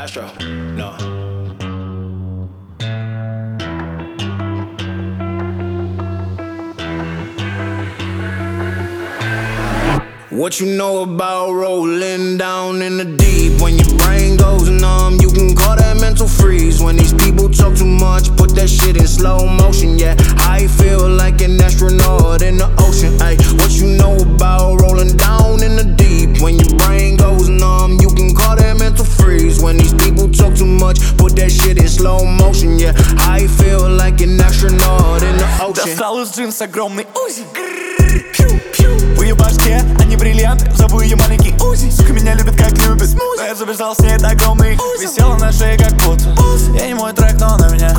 Astro, no. What you know about rolling down in the deep? When your brain goes numb, you can call that mental freeze. When these people talk too much, put that shit in slow motion. Yeah, I feel like an astronaut in the ocean. Ay, what you know about rolling down in the deep? When your brain goes numb, you can call that mental freeze. When these people talk too much, put that shit in slow motion. Yeah, I feel like an astronaut in the ocean. Достал из джинс огромный УЗИ. В ее башке, они бриллианты, зову ее маленький Узи. Сука меня любит, как любит смузи. Но я забежал с ней, это огромный висела на шее, как будто я не мой трек, но на меня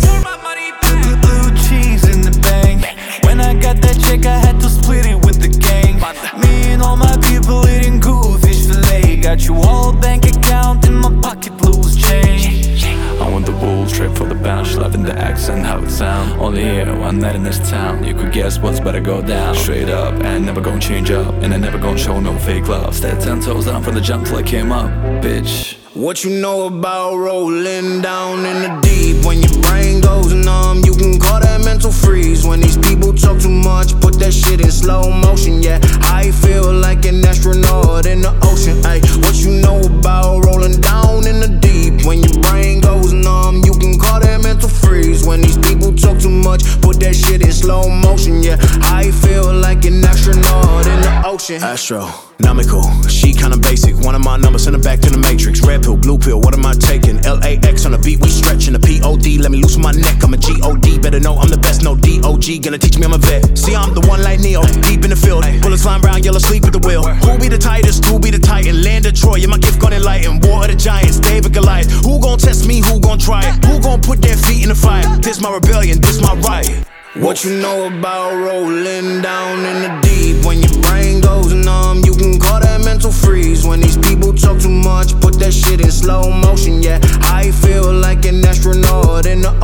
Blue cheese in the bank. When I got that check, I had to split it with the gang. Me and all my people eating good fish fillet. Got you all bank account in my pocket, loose change. I want the bull straight for the bounce, loving the accent, how it sound. Only here, one night in this town. You could guess what's better go down. Straight up, and never gonna change up. And I never gonna show no fake love. Stay 10 toes down from the jump till I came up, bitch. What you know about rolling down in the deep? When your brain goes numb, you can call that mental freeze. When these people talk too much, put that shit in slow motion. Yeah, I feel like an astronaut in the ocean. Ay, what you know about rolling down in the deep? When your brain goes numb, you can call that mental freeze. When these people talk too much, put that shit in slow motion. Yeah, I feel like an astronaut in the ocean. Astronomical, she kinda basic. One of my numbers, send her back to the matrix. Red pill, blue pill, what am I taking? LAX on the beat, we stretching the POD. Let me loosen my neck, I'm a GOD. Better know I'm the best, no DOG. Gonna teach me I'm a vet. See, I'm the one like Neo, deep in the field. Bullets flying round, yellow sleep at the wheel. Who be the tightest, who be the titan? Land of Troy, yeah, my gift gonna enlighten. War of the Giants, David Goliath. Who gon' test me, who gon' try it? Who gon' put their feet in the fire? This my rebellion, this my riot. What you know about rolling down in the deep? When your brain goes numb, you can call that mental freeze. When these people talk too much, put that shit in slow motion. Yeah, I feel like an astronaut in the